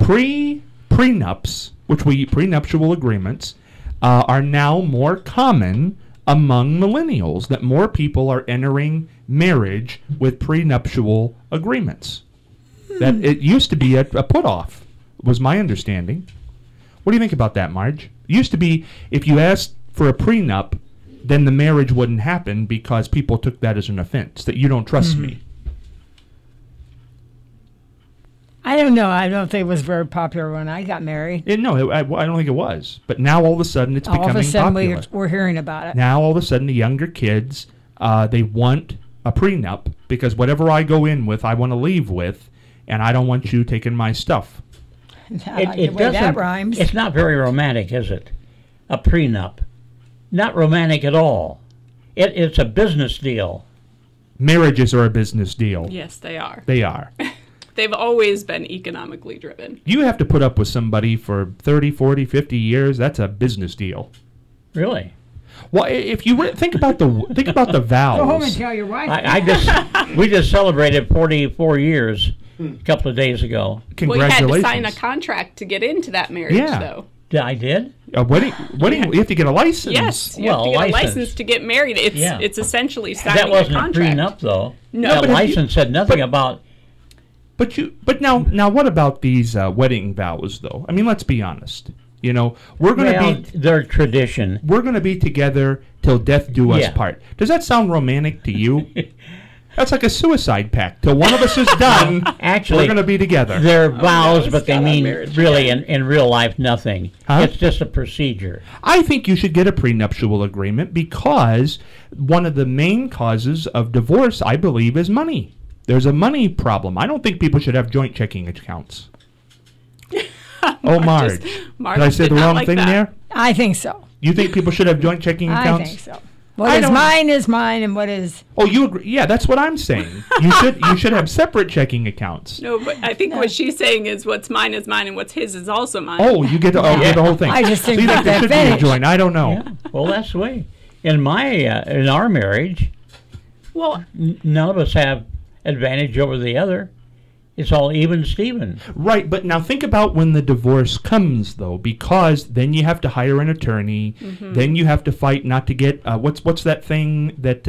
Speaker 2: Prenups, prenuptial agreements, are now more common among millennials, that more people are entering marriage with prenuptial agreements. That it used to be a put-off, was my understanding. What do you think about that, Marge? It used to be, if you asked for a prenup, then the marriage wouldn't happen because people took that as an offense, that you don't trust me.
Speaker 3: I don't know. I don't think it was very popular when I got married.
Speaker 2: I don't think it was. But now all of a sudden it's
Speaker 3: All
Speaker 2: becoming
Speaker 3: of a sudden
Speaker 2: popular.
Speaker 3: we're hearing about it.
Speaker 2: Now all of a sudden the younger kids, they want a prenup because whatever I go in with, I want to leave with, and I don't want you taking my stuff.
Speaker 3: I like the way that rhymes.
Speaker 4: It's not very romantic, is it? A prenup. Not romantic at all. It's a business deal.
Speaker 2: Marriages are a business deal.
Speaker 5: Yes, they are.
Speaker 2: They are.
Speaker 5: They've always been economically driven.
Speaker 2: You have to put up with somebody for 30, 40, 50 years. That's a business deal.
Speaker 4: Really?
Speaker 2: Well, if you think about the vows.
Speaker 3: Go home and tell your wife.
Speaker 4: We just celebrated 44 years a couple of days ago.
Speaker 2: Congratulations.
Speaker 5: Well, you had to sign a contract to get into that marriage, though.
Speaker 4: I did?
Speaker 2: A wedding, you have to get a license.
Speaker 5: Yes, you have to get a license to get married. It's essentially signing
Speaker 4: that wasn't
Speaker 5: a contract.
Speaker 4: That wasn't a prenup, though.
Speaker 5: No,
Speaker 4: that license said nothing about...
Speaker 2: But now what about these wedding vows, though? I mean, let's be honest. You know, we're going to be...
Speaker 4: Their tradition.
Speaker 2: We're going to be together till death do us part. Does that sound romantic to you? That's like a suicide pact. Till one of us is done,
Speaker 4: actually,
Speaker 2: we're going to be together.
Speaker 4: They're vows, but they mean really, in real life, nothing.
Speaker 2: Huh?
Speaker 4: It's just a procedure.
Speaker 2: I think you should get a prenuptial agreement because one of the main causes of divorce, I believe, is money. There's a money problem. I don't think people should have joint checking accounts. Oh, Marge. Did I say the wrong thing there?
Speaker 3: I think so.
Speaker 2: You think people should have joint checking accounts?
Speaker 3: I think so. What is mine, and what is...
Speaker 2: Oh, you agree? Yeah, that's what I'm saying. You should have separate checking accounts.
Speaker 5: No, but I think what she's saying is what's mine is mine, and what's his is also mine.
Speaker 2: Oh, you get the whole thing.
Speaker 3: I just think
Speaker 2: there should be a joint. I don't know.
Speaker 4: Yeah. Well, that's the way. In our marriage, none of us have advantage over the other. It's all even Steven.
Speaker 2: Right, but now think about when the divorce comes, though, because then you have to hire an attorney. Mm-hmm. Then you have to fight not to get what's that thing that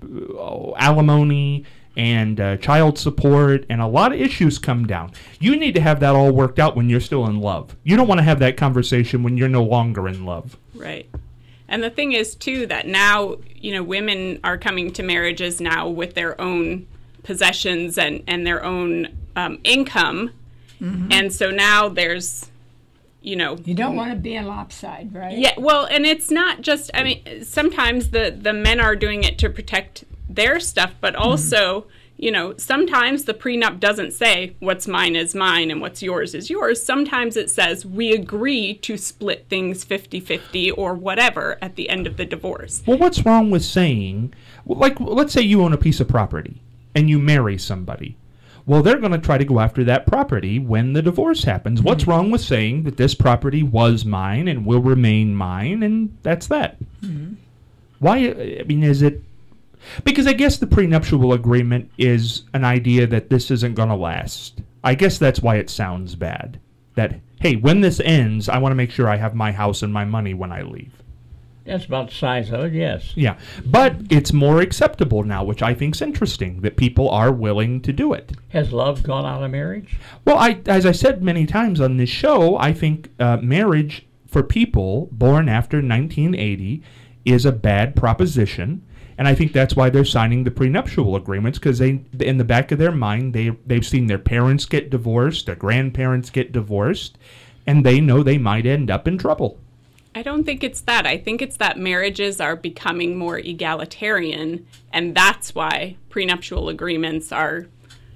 Speaker 2: alimony and child support, and a lot of issues come down. You need to have that all worked out when you're still in love. You don't want to have that conversation when you're no longer in love.
Speaker 5: Right. And the thing is, too, that now, women are coming to marriages now with their own possessions and their own income. Mm-hmm. And so now there's, You
Speaker 3: don't want to be a lopside, right?
Speaker 5: Yeah, well, and it's not just, sometimes the men are doing it to protect their stuff, but also, sometimes the prenup doesn't say what's mine is mine and what's yours is yours. Sometimes it says we agree to split things 50-50 or whatever at the end of the divorce.
Speaker 2: Well, what's wrong with saying, like, let's say you own a piece of property and you marry somebody. Well, they're going to try to go after that property when the divorce happens. Mm-hmm. What's wrong with saying that this property was mine and will remain mine, and that's that? Mm-hmm. Why? Is it... Because I guess the prenuptial agreement is an idea that this isn't going to last. I guess that's why it sounds bad. That, hey, when this ends, I want to make sure I have my house and my money when I leave.
Speaker 4: That's about the size of it, yes.
Speaker 2: Yeah, but it's more acceptable now, which I think's interesting, that people are willing to do it.
Speaker 4: Has love gone out of marriage?
Speaker 2: Well, as I said many times on this show, I think marriage for people born after 1980 is a bad proposition, and I think that's why they're signing the prenuptial agreements, because in the back of their mind, they've seen their parents get divorced, their grandparents get divorced, and they know they might end up in trouble.
Speaker 5: I don't think it's that. I think it's that marriages are becoming more egalitarian, and that's why prenuptial agreements are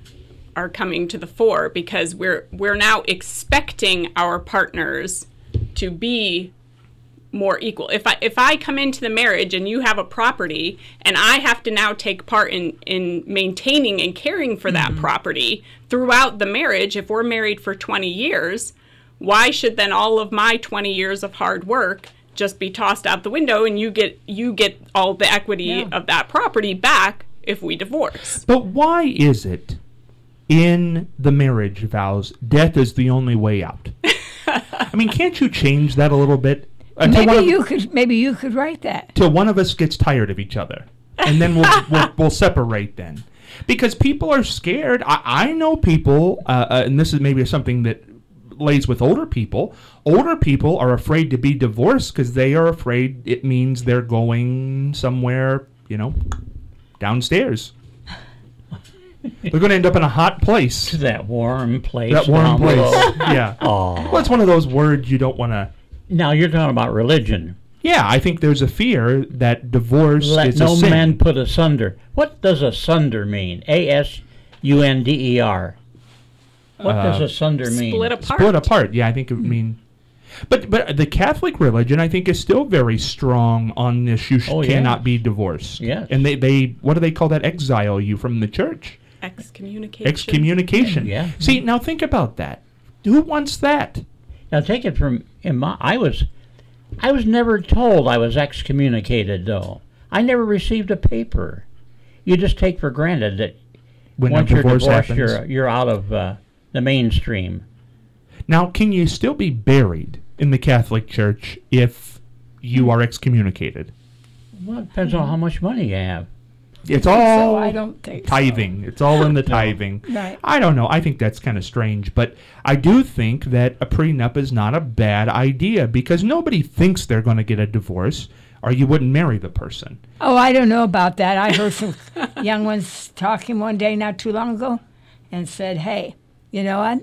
Speaker 5: coming to the fore, because we're now expecting our partners to be more equal. If I come into the marriage and you have a property and I have to now take part in maintaining and caring for that property throughout the marriage, if we're married for 20 years, why should then all of my 20 years of hard work just be tossed out the window and you get all the equity of that property back if we divorce?
Speaker 2: But why is it in the marriage vows death is the only way out? Can't you change that a little bit?
Speaker 3: Maybe you could write that.
Speaker 2: Till one of us gets tired of each other, and then we'll separate then. Because people are scared. I know people, and this is maybe something that lays with older people. Older people are afraid to be divorced because they are afraid it means they're going somewhere, downstairs. They're going to end up in a hot place.
Speaker 4: That warm place.
Speaker 2: Yeah.
Speaker 4: Oh.
Speaker 2: Well, it's one of those words you don't want to...
Speaker 4: Now, you're talking about religion.
Speaker 2: Yeah, I think there's a fear that divorce is a sin.
Speaker 4: Let no man put asunder. What does asunder mean? A-S-U-N-D-E-R. What does asunder mean?
Speaker 5: Split apart.
Speaker 2: Split apart. Yeah, I think it would mean. But the Catholic religion, I think, is still very strong on this. You cannot be divorced.
Speaker 4: Yes.
Speaker 2: And they what do they call that? Exile you from the church.
Speaker 5: Excommunication.
Speaker 4: Yeah.
Speaker 2: See, now think about that. Who wants that?
Speaker 4: Now take it from I was never told I was excommunicated, though. I never received a paper. You just take for granted that
Speaker 2: When
Speaker 4: once
Speaker 2: a
Speaker 4: you're
Speaker 2: divorce
Speaker 4: divorced,
Speaker 2: happens.
Speaker 4: you're out of the mainstream.
Speaker 2: Now, can you still be buried in the Catholic Church if you are excommunicated?
Speaker 4: Well, it depends on how much money you have.
Speaker 2: It's
Speaker 3: So
Speaker 2: all
Speaker 3: I don't think so.
Speaker 2: tithing. It's all in the tithing.
Speaker 3: Right.
Speaker 2: I don't know. I think that's kind of strange, but I do think that a prenup is not a bad idea because nobody thinks they're going to get a divorce or you wouldn't marry the person.
Speaker 3: Oh, I don't know about that. I heard some young ones talking one day not too long ago and said, hey, you know what?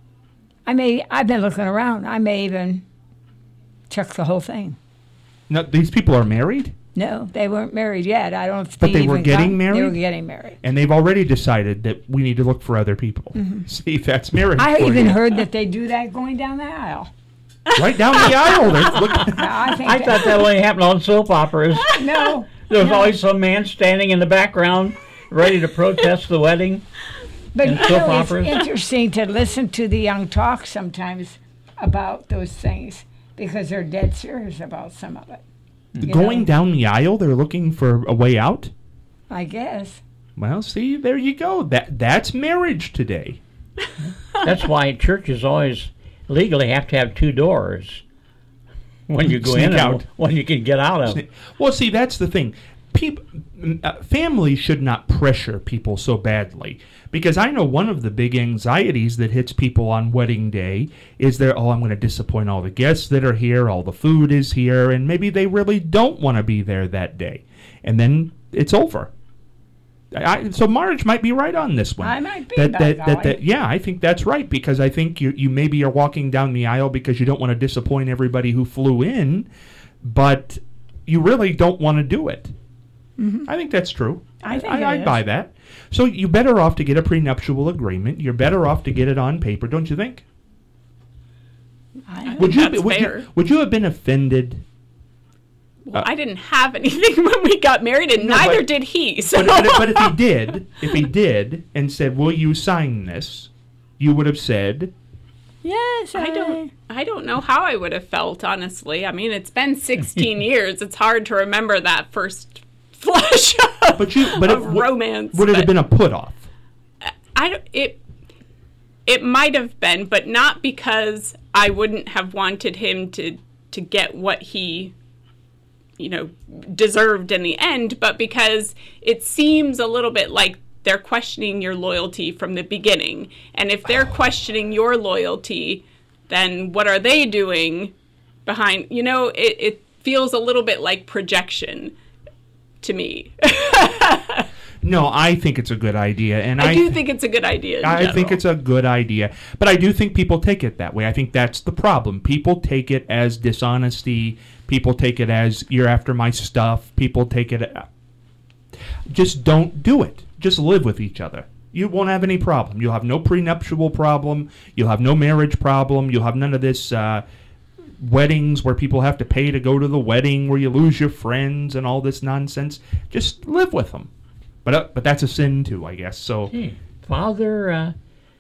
Speaker 3: I've been looking around. I may even check the whole thing.
Speaker 2: Now, these people are married?
Speaker 3: No, they weren't married yet. I don't think
Speaker 2: But they were
Speaker 3: even
Speaker 2: getting
Speaker 3: They
Speaker 2: married?
Speaker 3: were getting married.
Speaker 2: And they've already decided that we need to look for other people. See, that's marriage.
Speaker 3: I
Speaker 2: for
Speaker 3: even
Speaker 2: you.
Speaker 3: heard that they do that going down the aisle.
Speaker 2: Right down the aisle. They're looking.
Speaker 3: Now,
Speaker 4: I thought that only happened on soap operas.
Speaker 3: No.
Speaker 4: There was
Speaker 3: no.
Speaker 4: always some man standing in the background ready to protest the wedding.
Speaker 3: But
Speaker 4: and
Speaker 3: you
Speaker 4: soap
Speaker 3: know, it's
Speaker 4: operas.
Speaker 3: interesting to listen to the young talk sometimes about those things because they're dead serious about some of it. You
Speaker 2: Going
Speaker 3: know?
Speaker 2: down the aisle, they're looking for a way out?
Speaker 3: I guess.
Speaker 2: Well, see, there you go. That's marriage today.
Speaker 4: That's why churches always legally have to have two doors when you go
Speaker 2: Sneak
Speaker 4: in and
Speaker 2: out.
Speaker 4: when you can get out of.
Speaker 2: Well, see, that's the thing. Families should not pressure people so badly because I know one of the big anxieties that hits people on wedding day is I'm going to disappoint all the guests that are here, all the food is here, and maybe they really don't want to be there that day. And then it's over. So Marge might be right on this one.
Speaker 3: I might be, that
Speaker 2: yeah, I think that's right because I think you maybe are walking down the aisle because you don't want to disappoint everybody who flew in, but you really don't want to do it. I think that's true. I'd buy that. So you're better off to get a prenuptial agreement. You're better off to get it on paper, don't you think? Would you have been offended?
Speaker 5: Well, I didn't have anything when we got married, and neither did he. So.
Speaker 2: But if he did, and said, "Will you sign this?" you would have said,
Speaker 3: Yes,
Speaker 5: I don't know how I would have felt, honestly. I mean, it's been 16 years. It's hard to remember that first flush of romance.
Speaker 2: Would it have been a put off?
Speaker 5: It might have been, but not because I wouldn't have wanted him to get what he deserved in the end, but because it seems a little bit like they're questioning your loyalty from the beginning. And if they're questioning your loyalty, then what are they doing behind? It feels a little bit like projection to me.
Speaker 2: No, I think it's a good idea, and
Speaker 5: I do think it's a good idea.
Speaker 2: I think it's a good idea, but I do think people take it that way. I think that's the problem. People take it as dishonesty. People take it as you're after my stuff. People take it. Just don't do it. Just live with each other. You won't have any problem. You'll have no prenuptial problem. You'll have no marriage problem. You'll have none of this weddings where people have to pay to go to the wedding, where you lose your friends and all this nonsense. Just live with them. But that's a sin too, I guess. So,
Speaker 4: Father,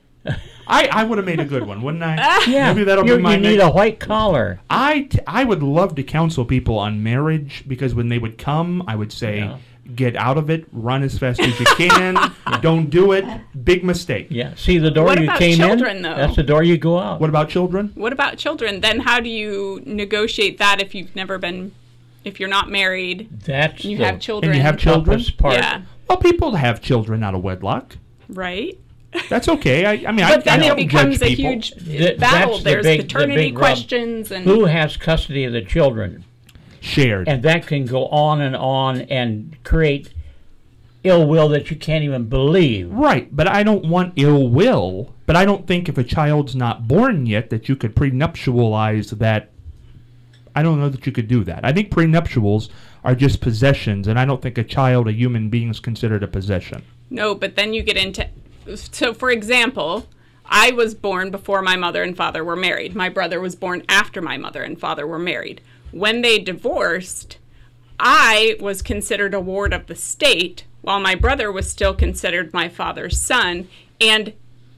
Speaker 2: I would have made a good one, wouldn't I?
Speaker 4: yeah,
Speaker 2: maybe that'll be my.
Speaker 4: You need a white collar.
Speaker 2: I would love to counsel people on marriage because when they would come, I would say, get out of it, run as fast as you can, don't do it, big mistake.
Speaker 4: Yeah, see the door
Speaker 5: What
Speaker 4: you
Speaker 5: about
Speaker 4: came
Speaker 5: children,
Speaker 4: in.
Speaker 5: though?
Speaker 4: That's the door you go out.
Speaker 2: What about children?
Speaker 5: What about children? Then how do you negotiate that if you're not married?
Speaker 4: That's
Speaker 5: you have children.
Speaker 2: And you have children?
Speaker 4: Part.
Speaker 5: Yeah.
Speaker 2: Well, people have children out of wedlock.
Speaker 5: Right.
Speaker 2: That's okay. I mean,
Speaker 5: But then
Speaker 2: I
Speaker 5: it
Speaker 2: don't
Speaker 5: becomes
Speaker 2: judge
Speaker 5: a
Speaker 2: people.
Speaker 5: huge
Speaker 4: That's
Speaker 5: battle.
Speaker 4: the
Speaker 5: There's
Speaker 4: big
Speaker 5: paternity
Speaker 4: rub.
Speaker 5: questions and
Speaker 4: Who has custody of the children?
Speaker 2: Shared.
Speaker 4: And that can go on and create ill will that you can't even believe.
Speaker 2: Right, but I don't want ill will. But I don't think if a child's not born yet that you could prenuptialize that. I don't know that you could do that. I think prenuptials are just possessions, and I don't think a human being, is considered a possession.
Speaker 5: No, but then you get into... So, for example, I was born before my mother and father were married. My brother was born after my mother and father were married. When they divorced, I was considered a ward of the state, while my brother was still considered my father's son, and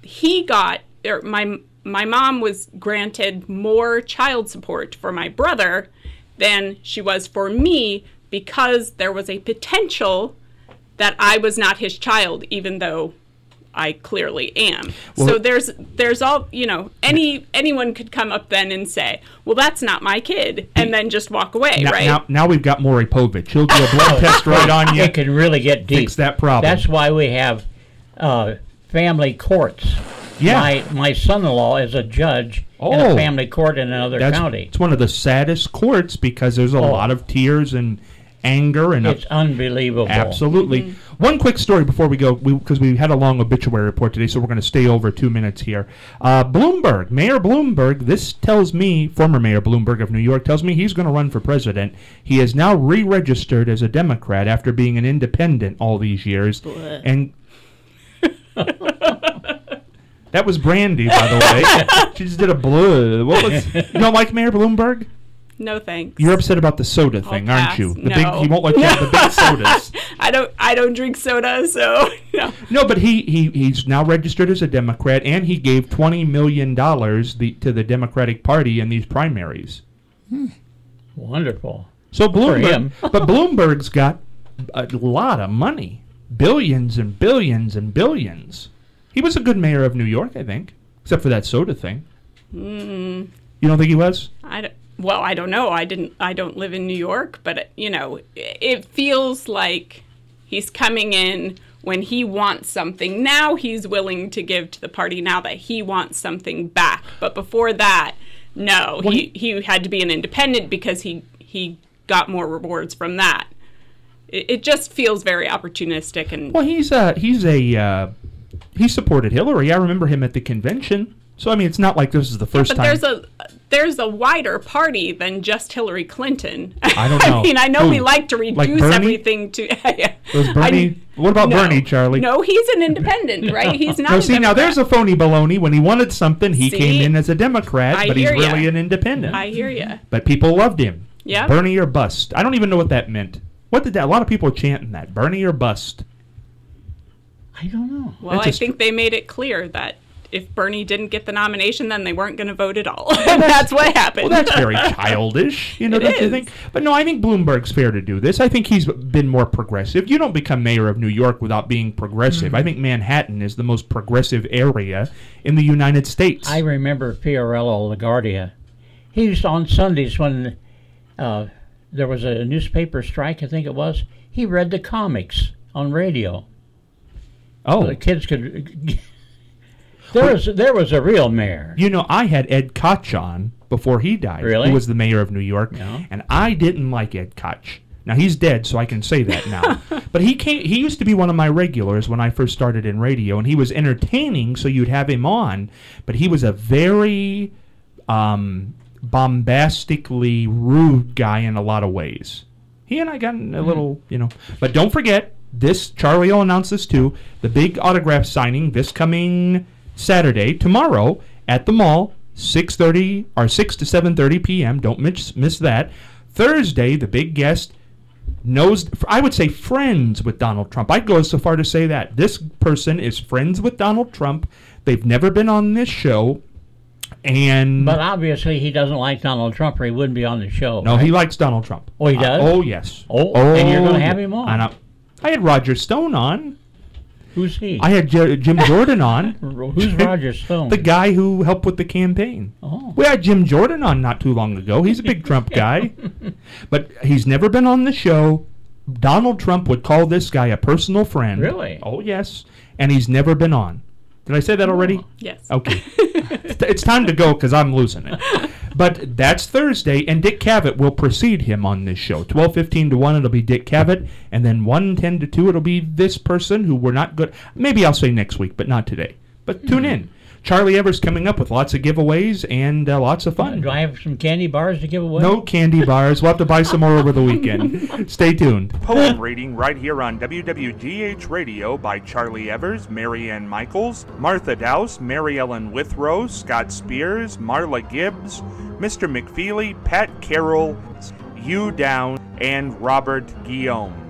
Speaker 5: my mom was granted more child support for my brother than she was for me, because there was a potential that I was not his child, even though I clearly am.
Speaker 2: Well,
Speaker 5: so there's all, anyone could come up then and say, well, that's not my kid, and then just walk away, right?
Speaker 2: Now we've got Maury Povich. He'll do a blood test right on you.
Speaker 4: It can really get deep.
Speaker 2: Fix that problem.
Speaker 4: That's why we have family courts.
Speaker 2: Yeah.
Speaker 4: My son-in-law is a judge in a family court in another county.
Speaker 2: It's one of the saddest courts because there's a lot of tears and anger. And
Speaker 4: it's unbelievable.
Speaker 2: Absolutely.
Speaker 5: Mm-hmm.
Speaker 2: One quick story before we go, because we had a long obituary report today, so we're going to stay over 2 minutes here. Bloomberg, Mayor Bloomberg, this tells me, former Mayor Bloomberg of New York, tells me he's going to run for president. He is now re-registered as a Democrat after being an independent all these years.
Speaker 5: Blech.
Speaker 2: And that was Brandy, by the way. She just did a blue. You don't like Mayor Bloomberg?
Speaker 5: No thanks.
Speaker 2: You're upset about the soda thing, aren't you?
Speaker 5: No.
Speaker 2: He won't let you have the big sodas.
Speaker 5: I don't drink soda, so no.
Speaker 2: No, but he's now registered as a Democrat, and he gave $20 million to the Democratic Party in these primaries.
Speaker 4: Wonderful.
Speaker 2: So Bloomberg,
Speaker 4: For him.
Speaker 2: But Bloomberg's got a lot of money, billions and billions and billions. He was a good mayor of New York, I think, except for that soda thing. You don't think he was?
Speaker 5: Well, I don't know. I don't live in New York, but it feels like he's coming in when he wants something. Now he's willing to give to the party now that he wants something back. But before that, no, well, he had to be an independent because he got more rewards from that. It just feels very opportunistic. And
Speaker 2: well, he supported Hillary. I remember him at the convention. So I mean, it's not like this is the first time.
Speaker 5: But there's a wider party than just Hillary Clinton.
Speaker 2: I don't know.
Speaker 5: I mean, I know we like to reduce everything to.
Speaker 2: Was Bernie? What about Bernie, Charlie?
Speaker 5: No, he's an independent, right? He's not.
Speaker 2: No, see, now there's a phony baloney. When he wanted something, he came in as a Democrat, but he's really an independent.
Speaker 5: I hear you.
Speaker 2: But people loved him.
Speaker 5: Yeah.
Speaker 2: Bernie or bust. I don't even know what that meant. What did that? A lot of people are chanting that. Bernie or bust.
Speaker 4: I don't know.
Speaker 5: Well, I think they made it clear that if Bernie didn't get the nomination, then they weren't going to vote at all. And that's what happened.
Speaker 2: Well, that's very childish, don't you think? But no, I think Bloomberg's fair to do this. I think he's been more progressive. You don't become mayor of New York without being progressive. I think Manhattan is the most progressive area in the United States.
Speaker 4: I remember Fiorello LaGuardia. He used on Sundays when there was a newspaper strike, I think it was, he read the comics on radio.
Speaker 2: Oh.
Speaker 4: So the kids could... There was a real mayor.
Speaker 2: I had Ed Koch on before he died.
Speaker 4: Really?
Speaker 2: Who was the mayor of New York.
Speaker 4: Yeah.
Speaker 2: And I didn't like Ed Koch. Now, he's dead, so I can say that now. But he used to be one of my regulars when I first started in radio, and he was entertaining, so you'd have him on. But he was a very bombastically rude guy in a lot of ways. He and I got a little, But don't forget, Charlie will announce this too, the big autograph signing this coming Saturday, tomorrow, at the mall, 6 to 7:30 p.m. Don't miss that. Thursday, the big guest I would say friends with Donald Trump. I'd go so far to say that. This person is friends with Donald Trump. They've never been on this show. But
Speaker 4: obviously he doesn't like Donald Trump or he wouldn't be on the show.
Speaker 2: No, right? He likes Donald Trump.
Speaker 4: Oh, he does?
Speaker 2: Oh, yes.
Speaker 4: Oh, and you're going to have him on.
Speaker 2: I had Roger Stone on.
Speaker 4: Who's he?
Speaker 2: I had Jim Jordan on.
Speaker 4: Who's Roger Stone?
Speaker 2: The guy who helped with the campaign.
Speaker 4: Oh.
Speaker 2: We had Jim Jordan on not too long ago. He's a big Trump guy. But he's never been on the show. Donald Trump would call this guy a personal friend.
Speaker 4: Really?
Speaker 2: Oh, yes. And he's never been on. Did I say that already?
Speaker 5: Yes.
Speaker 2: Okay. It's time to go because I'm losing it. But that's Thursday, and Dick Cavett will precede him on this show. 12:15 to 1, it'll be Dick Cavett, and then 1:10 to 2, it'll be this person who we're not good. Maybe I'll say next week, but not today. But tune in. Charlie Evers coming up with lots of giveaways and lots of fun.
Speaker 4: Do I have some candy bars to give away?
Speaker 2: No candy bars. We'll have to buy some more over the weekend. Stay tuned.
Speaker 8: Poem reading right here on WWGH Radio by Charlie Evers, Marianne Michaels, Martha Dowse, Mary Ellen Withrow, Scott Spears, Marla Gibbs, Mr. McFeely, Pat Carroll, Hugh Down, and Robert Guillaume.